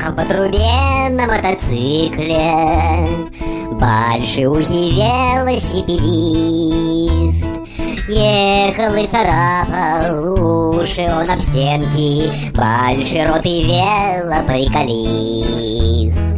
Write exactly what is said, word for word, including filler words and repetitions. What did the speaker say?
ехал по трубе на мотоцикле большущий велосипедист. Ехал и царапал уши он об стенки большеротый велоприколист.